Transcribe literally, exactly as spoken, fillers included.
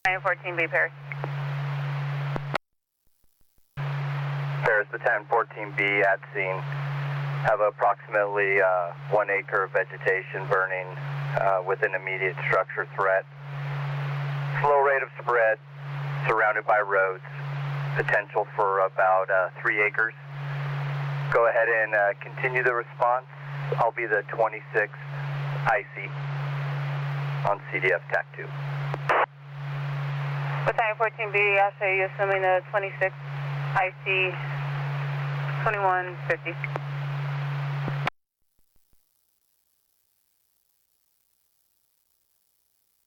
nine fourteen B, Paris. Paris, the ten fourteen B at scene. Have approximately uh, one acre of vegetation burning uh, with an immediate structure threat. Slow rate of spread, surrounded by roads. Potential for about uh, three acres. Go ahead and uh, continue the response. I'll be the twenty-six I C on C D F T A C two. Battalion fourteen B, Asha, you assuming the twenty-six I C twenty-one fifty.